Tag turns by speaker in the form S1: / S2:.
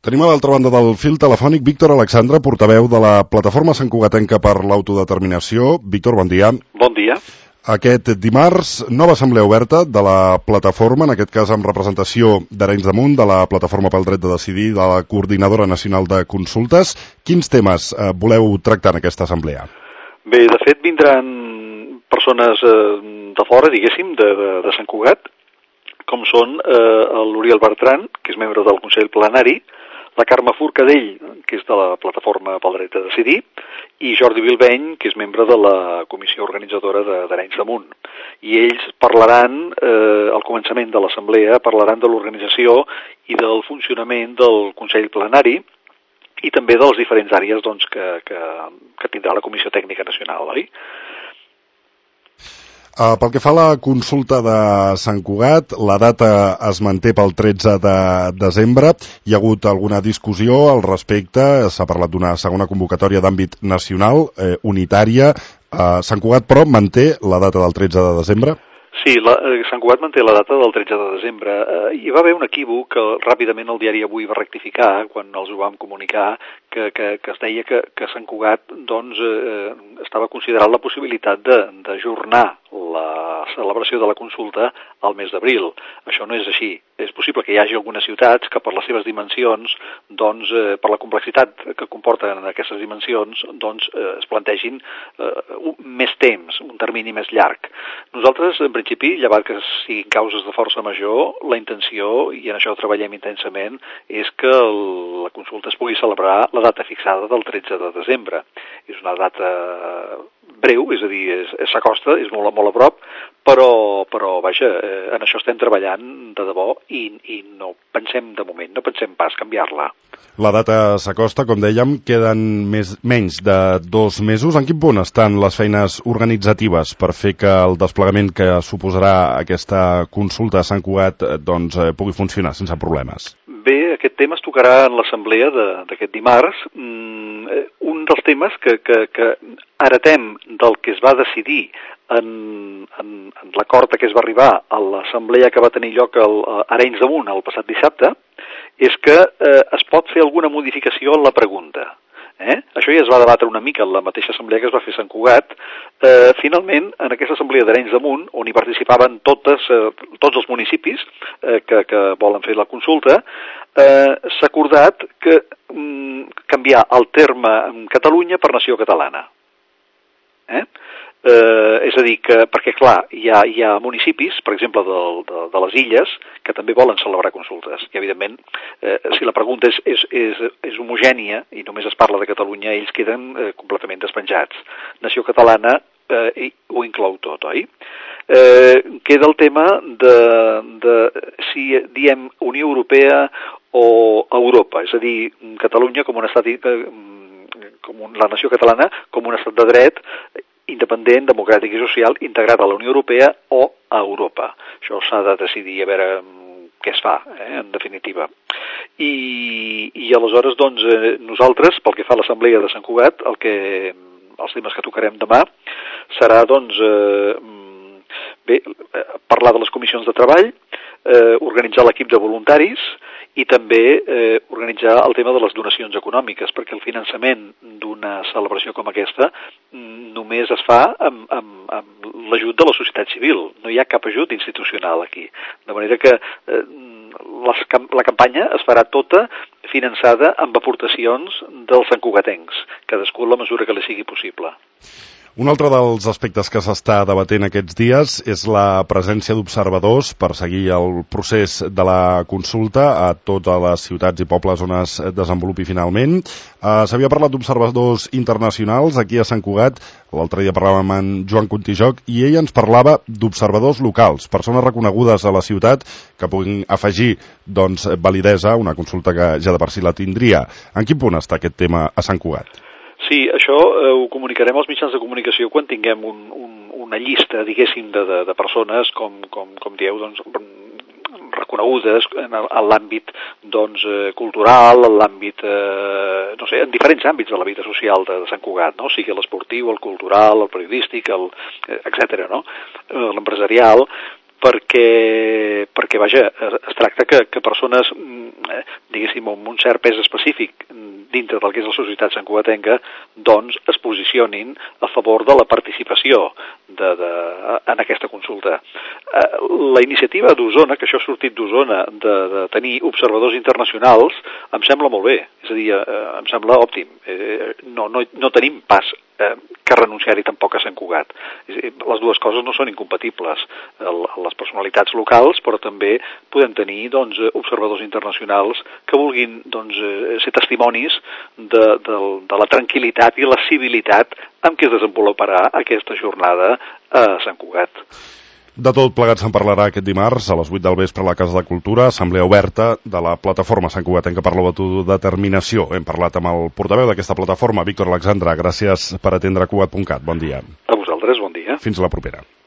S1: Tenim a l'altra banda del fil telefònic Víctor Alexandre, portaveu de la Plataforma Santcugatenca per l'Autodeterminació. Víctor, bon dia.
S2: Bon dia.
S1: Aquest dimarts, nova assemblea oberta de la plataforma, en aquest cas amb representació d'Arenys de Munt, de la Plataforma pel Dret de Decidir, de la Coordinadora Nacional de Consultes. Quins temes voleu tractar en aquesta assemblea?
S2: Bé, de fet, vindran persones de fora, diguéssim, de Sant Cugat, com són l'Oriol Bertran, que és membre del Consell Plenari, la Carme Forcadell, que és de la Plataforma pel Dret de Decidir, i Jordi Bilbeny, que és membre de la comissió organitzadora d'Arenys de Munt. I ells parlaran, al començament de l'assemblea, parlaran de l'organització i del funcionament del Consell Plenari i també de les diferents àrees doncs, que tindrà la Comissió Tècnica Nacional, oi?
S1: Pel que fa a la consulta de Sant Cugat, la data es manté pel 13 de desembre. Hi ha hagut alguna discussió al respecte, s'ha parlat d'una segona convocatòria d'àmbit nacional, unitària. Sant Cugat, però, manté la data del 13 de desembre?
S2: Sí, Sant Cugat manté la data del 13 de desembre. Hi va haver un equívoc que ràpidament el diari Avui va rectificar quan els ho vam comunicar, que es deia que Sant Cugat doncs, estava considerant la possibilitat d'ajornar la celebració de la consulta al mes d'abril. Això no és així. És possible que hi hagi algunes ciutats que per les seves dimensions, doncs, per la complexitat que comporten aquestes dimensions, doncs, es plantegin més temps, un termini més llarg. Nosaltres, en principi, llevat que siguin causes de força major, la intenció, i en això treballem intensament, és que la consulta es pugui celebrar la data fixada del 13 de desembre. És una data breu, és a dir, s'acosta, és molt a prop, però vaja, en això estem treballant de debò i no pensem de moment, no pensem pas canviar-la.
S1: La data s'acosta, com dèiem, queden menys de 2 mesos. En quin punt estan les feines organitzatives per fer que el desplegament que suposarà aquesta consulta a Sant Cugat doncs, pugui funcionar sense problemes?
S2: Bé, aquest tema es tocarà en l'assemblea d'aquest dimarts. Un dels temes que heretem del que es va decidir en l'acord a què es va arribar a l'assemblea que va tenir lloc a Arenys de Munt el passat dissabte, és que es pot fer alguna modificació en la pregunta. Això ja es va debatre una mica en la mateixa assemblea que es va fer a Sant Cugat. Finalment, en aquesta assemblea d'Arenys de Munt, on hi participaven tots els municipis que volen fer la consulta, s'ha acordat que canviar el terme Catalunya per nació catalana. És a dir, perquè clar, hi ha municipis, per exemple de les illes, que també volen celebrar consultes. I evidentment, si la pregunta és homogènia i només es parla de Catalunya, ells queden completament despenjats. Nació catalana ho inclou tot, oi? Queda el tema de si diem Unió Europea o Europa, és a dir, Catalunya com un estat, la nació catalana com un estat de dret independent, democràtic i social, integrat a la Unió Europea o a Europa. Això s'ha de decidir a veure què es fa, en definitiva. I aleshores, doncs, nosaltres, pel que fa a l'Assemblea de Sant Cugat, els temes que tocarem demà serà, doncs, parlar de les comissions de treball, organitzar l'equip de voluntaris i també organitzar el tema de les donacions econòmiques, perquè el finançament d'una celebració com aquesta només es fa amb l'ajut de la societat civil. No hi ha cap ajut institucional aquí. De manera que la campanya es farà tota finançada amb aportacions dels santcugatencs, cadascú en la mesura que li sigui possible.
S1: Un altre dels aspectes que s'està debatent aquests dies és la presència d'observadors per seguir el procés de la consulta a totes les ciutats i pobles on es desenvolupi finalment. S'havia parlat d'observadors internacionals aquí a Sant Cugat. L'altre dia parlàvem amb en Joan Contijoc i ell ens parlava d'observadors locals, persones reconegudes a la ciutat que puguin afegir doncs, validesa a una consulta que ja de per si la tindria. En quin punt està aquest tema a Sant Cugat?
S2: Sí, això ho comunicarem als mitjans de comunicació quan tinguem una llista, diguéssim, de persones, com dieu, doncs, reconegudes en l'àmbit doncs, cultural, en l'àmbit, no sé, en diferents àmbits de la vida social de Sant Cugat, no? O sigui, l'esportiu, el cultural, el periodístic, etcètera, no? L'empresarial. perquè vaja, es tracta que persones, diguéssim, amb un cert pes específic dintre del que és la societat santcugatenca, doncs es posicionin a favor de la participació en aquesta consulta. La iniciativa d'Osona, que això ha sortit d'Osona, de tenir observadors internacionals, em sembla molt bé, és a dir, em sembla òptim. No tenim pas que renunciar-hi tampoc a Sant Cugat. Les dues coses no són incompatibles. Les personalitats locals, però també podem tenir observadors internacionals que vulguin ser testimonis de la tranquil·litat i la civilitat amb què es desenvoluparà aquesta jornada a Sant Cugat.
S1: De tot plegat se'n parlarà aquest dimarts a les 8 del vespre a la Casa de Cultura, assemblea oberta de la plataforma Santcugatenca per l'autodeterminació. Hem parlat amb el portaveu d'aquesta plataforma, Víctor Alexandre. Gràcies per atendre Cugat.cat. Bon dia.
S2: A vosaltres, bon dia.
S1: Fins la propera.